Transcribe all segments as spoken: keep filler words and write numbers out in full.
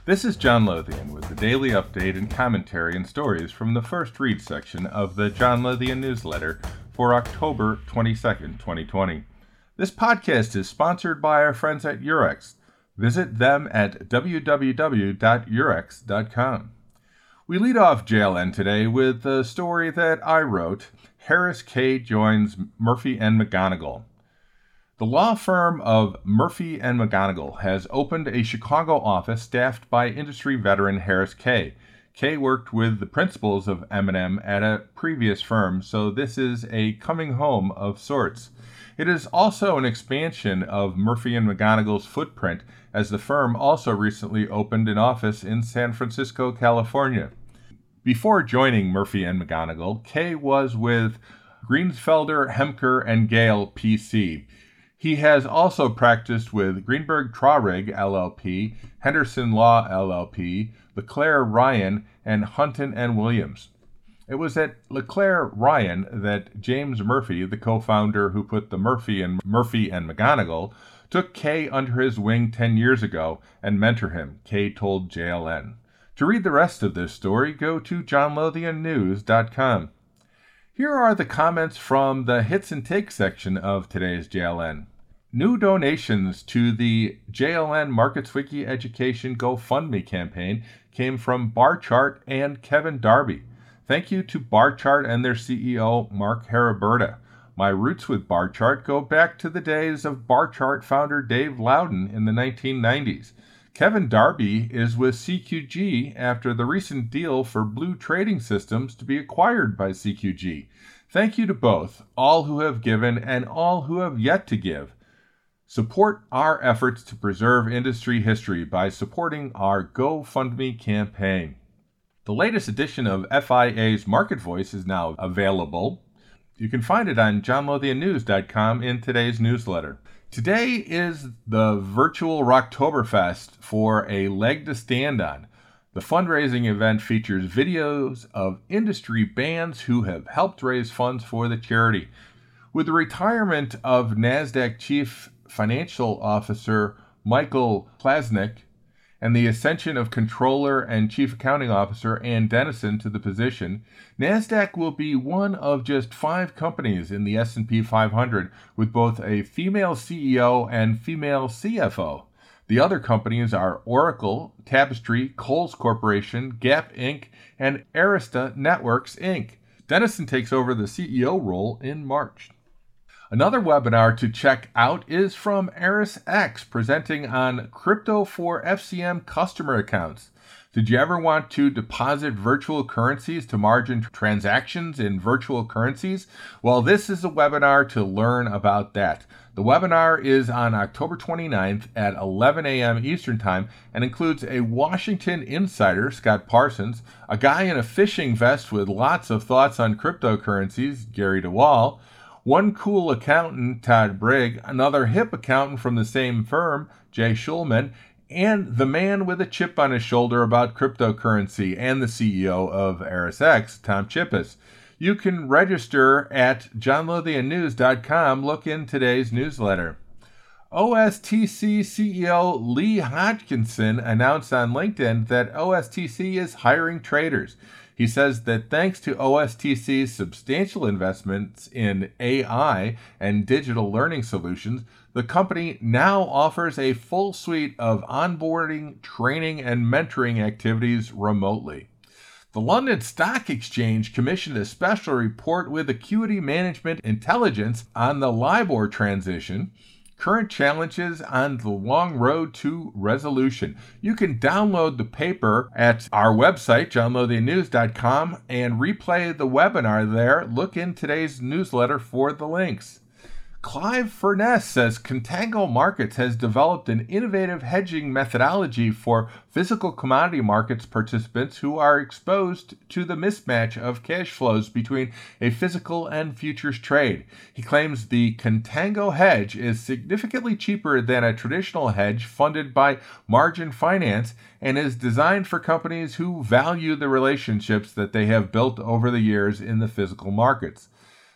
This is John Lothian with the daily update and commentary and stories from the First Read section of the John Lothian newsletter for October twenty-second, twenty twenty. This podcast is sponsored by our friends at Eurex. Visit them at w w w dot eurex dot com. We lead off J L N today with the story that I wrote, Harris Kay joins Murphy and McGonigal. The law firm of Murphy and McGonigal has opened a Chicago office staffed by industry veteran Harris Kay. Kay worked with the principals of M and M at a previous firm, so this is a coming home of sorts. It is also an expansion of Murphy and McGonigal's footprint, as the firm also recently opened an office in San Francisco, California. Before joining Murphy and McGonigal, Kay was with Greensfelder, Hemker, and Gale P C. He has also practiced with Greenberg Traurig L L P, Henderson Law L L P, LeClaire Ryan, and Hunton and Williams. It was at LeClaire Ryan that James Murphy, the co-founder who put the Murphy and Murphy and McGonigal, took Kay under his wing ten years ago and mentored him, Kay told J L N. To read the rest of this story, go to john lothian news dot com. Here are the comments from the Hits and Takes section of today's J L N. New donations to the J L N MarketsWiki Education GoFundMe campaign came from Barchart and Kevin Darby. Thank you to Barchart and their C E O, Mark Haraberta. My roots with Barchart go back to the days of Barchart founder Dave Loudon in the nineteen nineties. Kevin Darby is with C Q G after the recent deal for Blue Trading Systems to be acquired by C Q G. Thank you to both, all who have given and all who have yet to give. Support our efforts to preserve industry history by supporting our GoFundMe campaign. The latest edition of F I A's Market Voice is now available. You can find it on john lothian news dot com in today's newsletter. Today is the virtual Rocktoberfest for A Leg to Stand On. The fundraising event features videos of industry bands who have helped raise funds for the charity. With the retirement of NASDAQ Chief Financial Officer Michael Klasnick and the ascension of Controller and Chief Accounting Officer Ann Dennison to the position, NASDAQ will be one of just five companies in the S and P five hundred with both a female C E O and female C F O. The other companies are Oracle, Tapestry, Kohl's Corporation, Gap Incorporated, and Arista Networks, Incorporated. Dennison takes over the C E O role in March. Another webinar to check out is from ErisX, presenting on crypto for F C M customer accounts. Did you ever want to deposit virtual currencies to margin transactions in virtual currencies? Well, this is a webinar to learn about that. The webinar is on October twenty-ninth at eleven a.m. Eastern Time and includes a Washington insider, Scott Parsons, a guy in a fishing vest with lots of thoughts on cryptocurrencies, Gary DeWall, one cool accountant, Todd Brigg, another hip accountant from the same firm, Jay Schulman, and the man with a chip on his shoulder about cryptocurrency and the C E O of ErisX, Tom Chippis. You can register at john lothian news dot com. Look in today's newsletter. O S T C C E O Lee Hodgkinson announced on LinkedIn that O S T C is hiring traders. He says that thanks to O S T C's substantial investments in A I and digital learning solutions, the company now offers a full suite of onboarding, training, and mentoring activities remotely. The London Stock Exchange commissioned a special report with Acuity Management Intelligence on the LIBOR transition, current challenges on the long road to resolution. You can download the paper at our website, john lothian news dot com, and replay the webinar there. Look in today's newsletter for the links. Clive Furness says Contango Markets has developed an innovative hedging methodology for physical commodity markets participants who are exposed to the mismatch of cash flows between a physical and futures trade. He claims the Contango hedge is significantly cheaper than a traditional hedge funded by margin finance and is designed for companies who value the relationships that they have built over the years in the physical markets.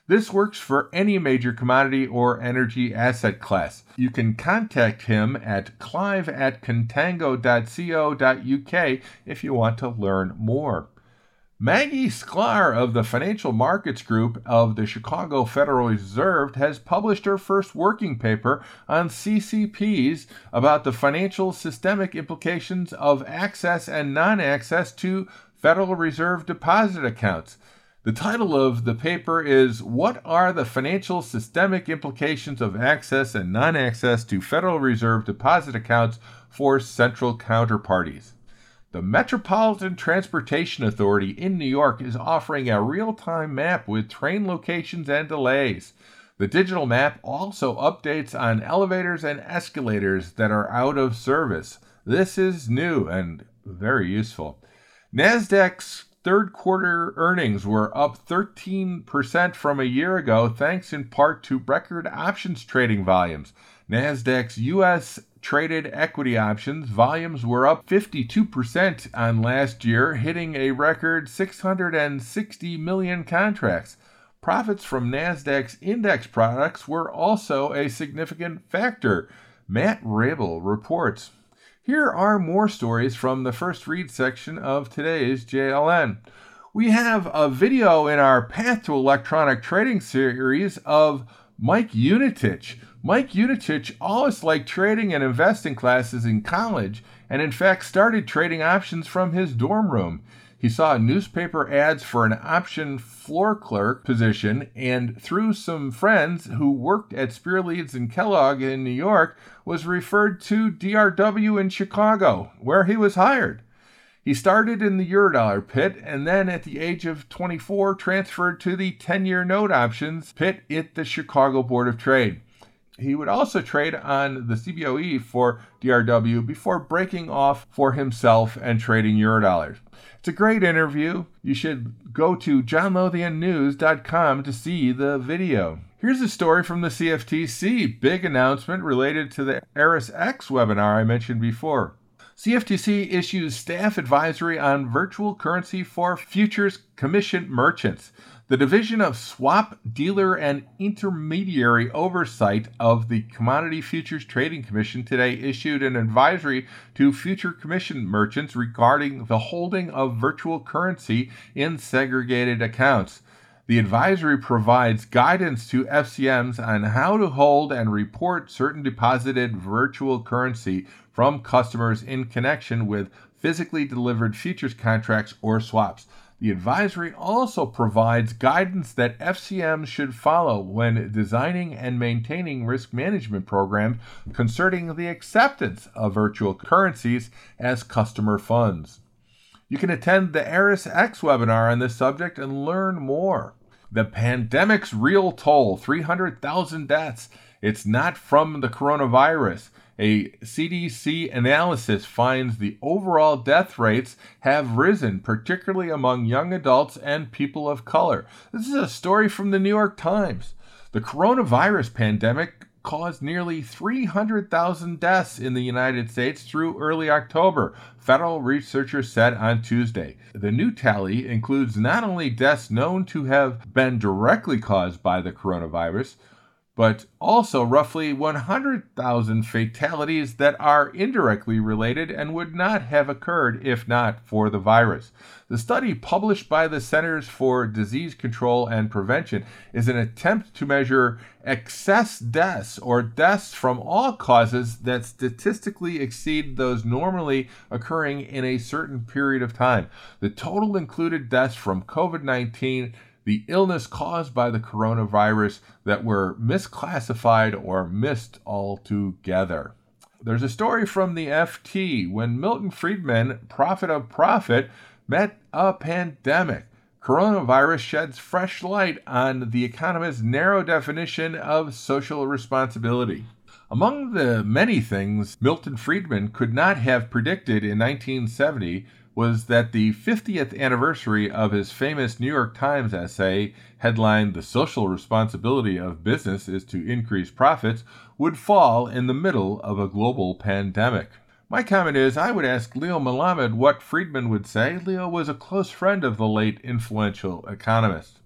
This works for any major commodity or energy asset class. You can contact him at clive at contango dot co dot uk if you want to learn more. Maggie Sklar of the Financial Markets Group of the Chicago Federal Reserve has published her first working paper on C C Ps about the financial systemic implications of access and non-access to Federal Reserve deposit accounts. The title of the paper is What Are the Financial Systemic Implications of Access and Non-Access to Federal Reserve Deposit Accounts for Central Counterparties? The Metropolitan Transportation Authority in New York is offering a real-time map with train locations and delays. The digital map also updates on elevators and escalators that are out of service. This is new and very useful. Nasdaq's third quarter earnings were up thirteen percent from a year ago, thanks in part to record options trading volumes. Nasdaq's U S traded equity options volumes were up fifty-two percent on last year, hitting a record six hundred sixty million contracts. Profits from Nasdaq's index products were also a significant factor. Matt Rabel reports. Here are more stories from the first read section of today's J L N. We have a video in our Path to Electronic Trading series of Mike Unitich. Mike Unitich always liked trading and investing classes in college, and in fact started trading options from his dorm room. He saw newspaper ads for an option floor clerk position, and through some friends who worked at Spear Leeds and Kellogg in New York, was referred to D R W in Chicago, where he was hired. He started in the Eurodollar pit, and then at the age of twenty-four transferred to the ten-year note options pit at the Chicago Board of Trade. He would also trade on the C B O E for D R W before breaking off for himself and trading Eurodollars. It's a great interview. You should go to john lothian news dot com to see the video. Here's a story from the C F T C. Big announcement related to the ErisX webinar I mentioned before. C F T C issues staff advisory on virtual currency for futures commission merchants. The Division of Swap, Dealer, and Intermediary Oversight of the Commodity Futures Trading Commission today issued an advisory to future commission merchants regarding the holding of virtual currency in segregated accounts. The advisory provides guidance to F C Ms on how to hold and report certain deposited virtual currency from customers in connection with physically delivered futures contracts or swaps. The advisory also provides guidance that F C Ms should follow when designing and maintaining risk management programs concerning the acceptance of virtual currencies as customer funds. You can attend the ErisX webinar on this subject and learn more. The pandemic's real toll, three hundred thousand deaths. It's not from the coronavirus. A C D C analysis finds the overall death rates have risen, particularly among young adults and people of color. This is a story from the New York Times. The coronavirus pandemic caused nearly three hundred thousand deaths in the United States through early October, federal researchers said on Tuesday. The new tally includes not only deaths known to have been directly caused by the coronavirus, but also roughly one hundred thousand fatalities that are indirectly related and would not have occurred if not for the virus. The study, published by the Centers for Disease Control and Prevention, is an attempt to measure excess deaths, or deaths from all causes that statistically exceed those normally occurring in a certain period of time. The total included deaths from covid nineteen, the illness caused by the coronavirus that were misclassified or missed altogether. There's a story from the F T. When Milton Friedman, prophet of profit, met a pandemic, coronavirus sheds fresh light on the economist's narrow definition of social responsibility. Among the many things Milton Friedman could not have predicted in nineteen seventy was that the fiftieth anniversary of his famous New York Times essay, headlined "The Social Responsibility of Business is to Increase Profits," would fall in the middle of a global pandemic. My comment is, I would ask Leo Melamed what Friedman would say. Leo was a close friend of the late influential economist.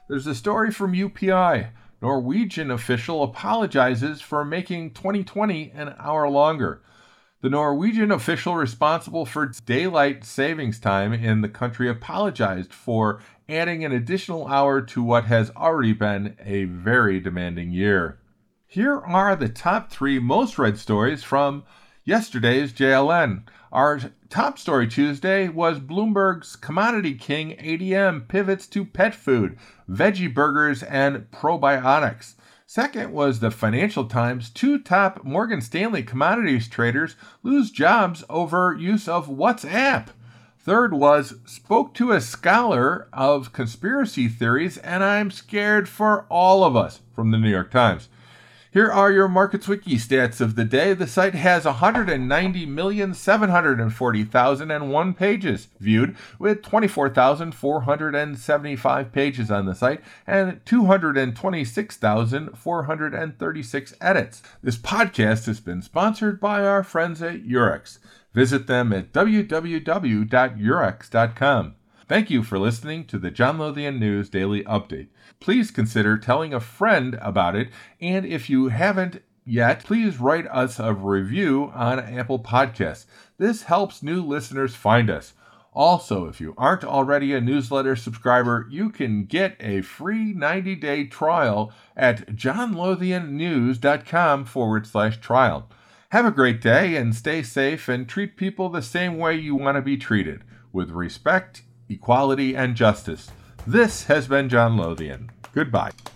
There's a story from U P I. Norwegian official apologizes for making twenty twenty an hour longer. The Norwegian official responsible for daylight savings time in the country apologized for adding an additional hour to what has already been a very demanding year. Here are the top three most read stories from yesterday's J L N. Our top story Tuesday was Bloomberg's Commodity King A D M pivots to pet food, veggie burgers, and probiotics. Second was the Financial Times. Two top Morgan Stanley commodities traders lose jobs over use of WhatsApp. Third was spoke to a scholar of conspiracy theories, and I'm scared for all of us, from the New York Times. Here are your MarketsWiki stats of the day. The site has one hundred ninety million, seven hundred forty thousand one pages viewed, with twenty-four thousand four hundred seventy-five pages on the site and two hundred twenty-six thousand four hundred thirty-six edits. This podcast has been sponsored by our friends at Eurex. Visit them at w w w dot eurex dot com. Thank you for listening to the John Lothian News Daily Update. Please consider telling a friend about it, and if you haven't yet, please write us a review on Apple Podcasts. This helps new listeners find us. Also, if you aren't already a newsletter subscriber, you can get a free ninety-day trial at johnlothiannews.com forward slash trial. Have a great day and stay safe and treat people the same way you want to be treated, with respect, equality, and justice. This has been John Lothian. Goodbye.